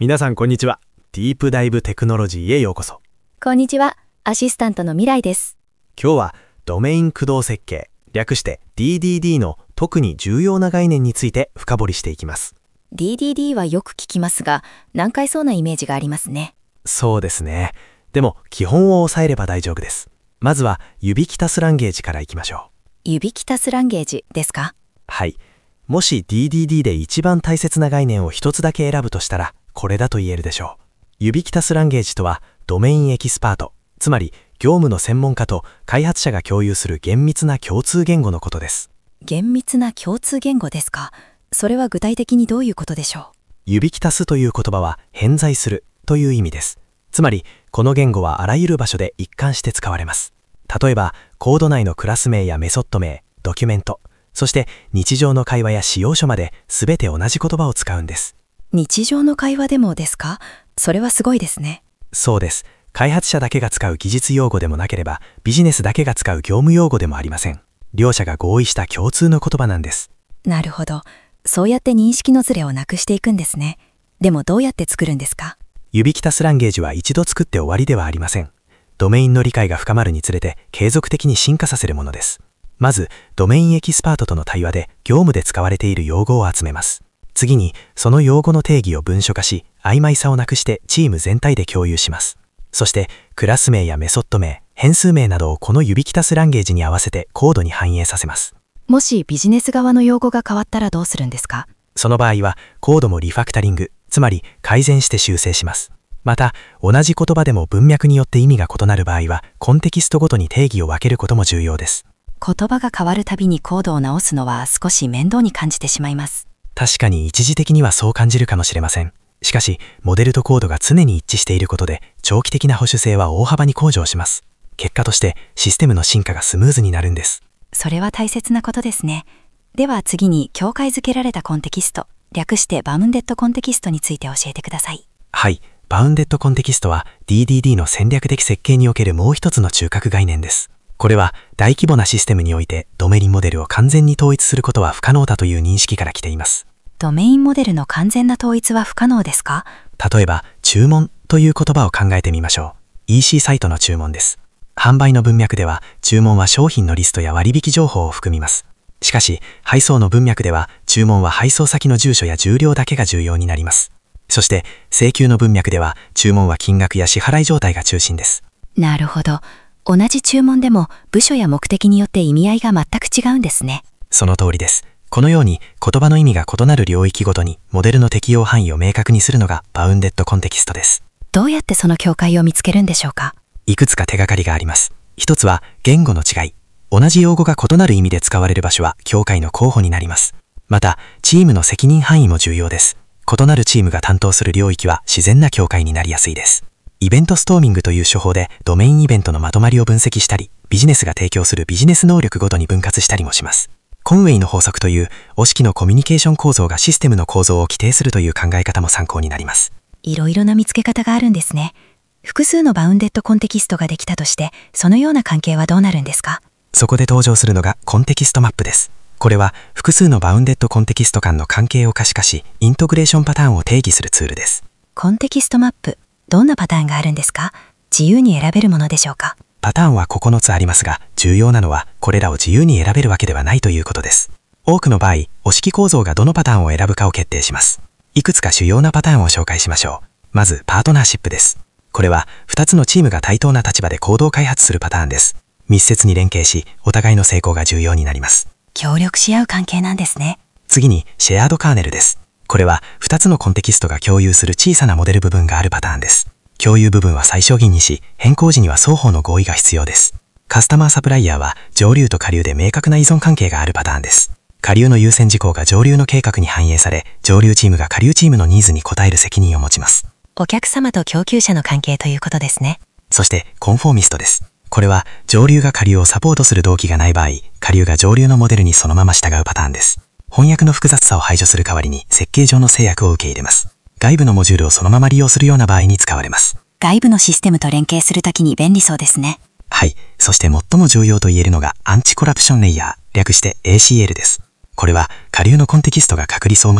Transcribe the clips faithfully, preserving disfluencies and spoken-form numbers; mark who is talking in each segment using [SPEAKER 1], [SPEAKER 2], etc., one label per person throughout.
[SPEAKER 1] 皆さんこんにちは。ディープダイブテクノロジーへようこそ。
[SPEAKER 2] こんにちは。アシスタントの未来です。
[SPEAKER 1] 今日はドメイン駆動設計、略して ディーディーディー の特に重要な概念について深掘りしていきます。
[SPEAKER 2] ディーディーディー はよく聞きますが、難解そうなイメージがありますね。
[SPEAKER 1] そうですね。でも基本を押さえれば大丈夫です。まずは指揮足すランゲージからいきましょう。
[SPEAKER 2] 指揮足すランゲージですか？
[SPEAKER 1] はい。もし ディーディーディー で一番大切な概念を一つだけ選ぶとしたら、これだと言えるでしょう。指揮足すランゲージとは、ドメインエキスパート、つまり業務の専門家と開発者が共有する厳密な共通言語のことです。
[SPEAKER 2] 厳密な共通言語ですか？それは具体的にどういうことでしょう？
[SPEAKER 1] 指揮足すという言葉は偏在するという意味です。つまり、この言語はあらゆる場所で一貫して使われます。例えば、コード内のクラス名やメソッド名、ドキュメント、そして日常の会話や使用書まで全て同じ言葉を使うんです。
[SPEAKER 2] 日常の会話でもですか？それはすごいですね。
[SPEAKER 1] そうです。開発者だけが使う技術用語でもなければ、ビジネスだけが使う業務用語でもありません。両者が合意した共通の言葉なんです。
[SPEAKER 2] なるほど。そうやって認識のズレをなくしていくんですね。でもどうやって作るんですか？
[SPEAKER 1] 指揮足すランゲージは一度作って終わりではありません。ドメインの理解が深まるにつれて継続的に進化させるものです。まず、ドメインエキスパートとの対話で業務で使われている用語を集めます。次に、その用語の定義を文書化し、曖昧さをなくしてチーム全体で共有します。そして、クラス名やメソッド名、変数名などをこの指揮足すランゲージに合わせてコードに反映させます。
[SPEAKER 2] もしビジネス側の用語が変わったらどうするんですか？
[SPEAKER 1] その場合は、コードもリファクタリング、つまり改善して修正します。また、同じ言葉でも文脈によって意味が異なる場合は、コンテキストごとに定義を分けることも重要です。
[SPEAKER 2] 言葉が変わるたびにコードを直すのは少し面倒に感じてしまいます。
[SPEAKER 1] 確かに一時的にはそう感じるかもしれません。しかし、モデルとコードが常に一致していることで、長期的な保守性は大幅に向上します。結果として、システムの進化がスムーズになるんです。
[SPEAKER 2] それは大切なことですね。では次に、境界づけられたコンテキスト、略してバウンデッドコンテキストについて教えてください。
[SPEAKER 1] はい。バウンデッドコンテキストは ディーディーディー の戦略的設計におけるもう一つの中核概念です。これは大規模なシステムにおいてドメインモデルを完全に統一することは不可能だという認識から来ています。
[SPEAKER 2] ドメインモデルの完全な統一は不可能ですか？
[SPEAKER 1] 例えば、注文という言葉を考えてみましょう。イーシー サイトの注文です。販売の文脈では、注文は商品のリストや割引情報を含みます。しかし、配送の文脈では、注文は配送先の住所や重量だけが重要になります。そして、請求の文脈では、注文は金額や支払い状態が中心です。
[SPEAKER 2] なるほど。同じ注文でも、部署や目的によって意味合いが全く違うんですね。
[SPEAKER 1] その通りです。このように、言葉の意味が異なる領域ごとに、モデルの適用範囲を明確にするのが、バウンデッドコンテキストです。
[SPEAKER 2] どうやってその境界を見つけるんでしょうか？
[SPEAKER 1] いくつか手がかりがあります。一つは、言語の違い。同じ用語が異なる意味で使われる場所は、境界の候補になります。また、チームの責任範囲も重要です。異なるチームが担当する領域は自然な境界になりやすいです。イベントストーミングという手法でドメインイベントのまとまりを分析したり、ビジネスが提供するビジネス能力ごとに分割したりもします。コンウェイの法則というオ式のコミュニケーション構造がシステムの構造を規定するという考え方も参考になります。
[SPEAKER 2] いろいろな見つけ方があるんですね。複数のバウンデッドコンテキストができたとして、そのような関係はどうなるんですか？
[SPEAKER 1] そこで登場するのがコンテキストマップです。これは複数のバウンデッドコンテキスト間の関係を可視化し、イントグレーションパターンを定義するツールです。
[SPEAKER 2] コンテキストマップ、どんなパターンがあるんですか？自由に選べるものでしょうか？
[SPEAKER 1] パターンはここのつありますが、重要なのはこれらを自由に選べるわけではないということです。多くの場合、オ式構造がどのパターンを選ぶかを決定します。いくつか主要なパターンを紹介しましょう。まず、パートナーシップです。これはふたつのチームが対等な立場で行動開発するパターンです。密接に連携し、お互いの成功が重要になります。
[SPEAKER 2] 協力し合う関係なんですね。
[SPEAKER 1] 次に、シェアードカーネルです。これはふたつのコンテキストが共有する小さなモデル部分があるパターンです。共有部分は最小限にし、変更時には双方の合意が必要です。カスタマーサプライヤーは上流と下流で明確な依存関係があるパターンです。下流の優先事項が上流の計画に反映され、上流チームが下流チームのニーズに応える責任を持ちます。
[SPEAKER 2] お客様と供給者の関係ということですね。
[SPEAKER 1] そして、コンフォーミストです。これは上流が下流をサポートする動機がない場合、下流が上流のモデルにそのまま従うパターンです。翻訳の複雑さを排除する代わりに設計上の制約を受け入れます。外部のモジュールをそのまま利用するような場合に使われます。
[SPEAKER 2] 外部のシステムと連携するときに便利そうですね。
[SPEAKER 1] はい。そして最も重要と言えるのがアンチコラプションレイヤー、略して エーシーエル です。これは下流のコンテキストが隔離層を作り、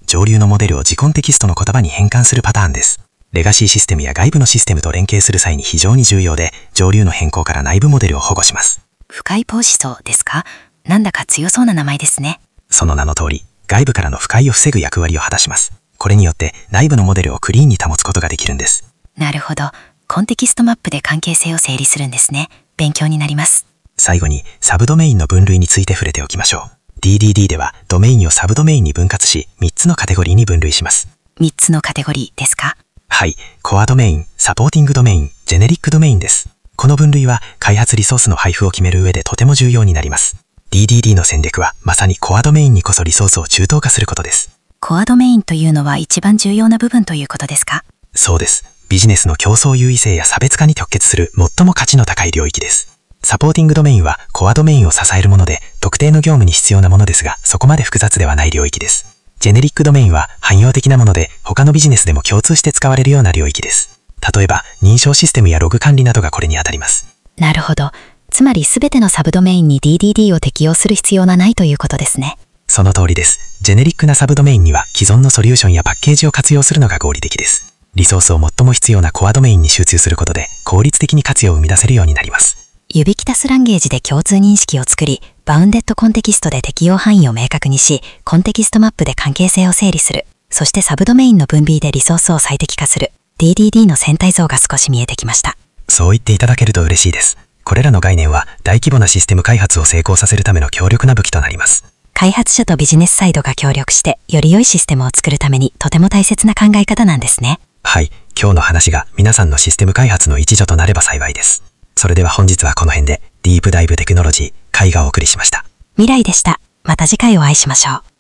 [SPEAKER 1] 上流のモデルを時コンテキストの言葉に変換するパターンです。レガシーシステムや外部のシステムと連携する際に非常に重要で、上流の変更から内部モデルを保護します。
[SPEAKER 2] 不快防止層ですか？なんだか強そうな名前ですね。
[SPEAKER 1] その名の通り、外部からの不快を防ぐ役割を果たします。これによって内部のモデルをクリーンに保つことができるんです。
[SPEAKER 2] なるほど。コンテキストマップで関係性を整理するんですね。勉強になります。
[SPEAKER 1] 最後に、サブドメインの分類について触れておきましょう。ディーディーディー では、ドメインをサブドメインに分割し、みっつのカテゴリーに分類します。
[SPEAKER 2] みっつのカテゴリーですか？
[SPEAKER 1] はい。コアドメイン、サポーティングドメイン、ジェネリックドメインです。この分類は、開発リソースの配布を決める上でとても重要になります。ディーディーディー の戦略は、まさにコアドメインにこそリソースを中等化することです。
[SPEAKER 2] コアドメインというのは一番重要な部分ということですか？
[SPEAKER 1] そうです。ビジネスの競争優位性や差別化に直結する最も価値の高い領域です。サポーティングドメインはコアドメインを支えるもので、特定の業務に必要なものですが、そこまで複雑ではない領域です。ジェネリックドメインは汎用的なもので、他のビジネスでも共通して使われるような領域です。例えば、認証システムやログ管理などがこれにあたります。
[SPEAKER 2] なるほど。つまり全てのサブドメインに ディーディーディー を適用する必要がないということですね。
[SPEAKER 1] その通りです。ジェネリックなサブドメインには既存のソリューションやパッケージを活用するのが合理的です。リソースを最も必要なコアドメインに集中することで、効率的に価値を生み出せるようになります。
[SPEAKER 2] ユビキタスランゲージで共通認識を作り、バウンデッドコンテキストで適用範囲を明確にし、コンテキストマップで関係性を整理する。そしてサブドメインの分類でリソースを最適化する。ディーディーディー の全体像が少し見えてきました。
[SPEAKER 1] そう言っていただけると嬉しいです。これらの概念は大規模なシステム開発を成功させるための強力な武器となります。
[SPEAKER 2] 開発者とビジネスサイドが協力して、より良いシステムを作るためにとても大切な考え方なんですね。
[SPEAKER 1] はい、今日の話が皆さんのシステム開発の一助となれば幸いです。それでは本日はこの辺で、ディープダイブテクノロジー、カイがお送りしました。
[SPEAKER 2] 未来でした。また次回お会いしましょう。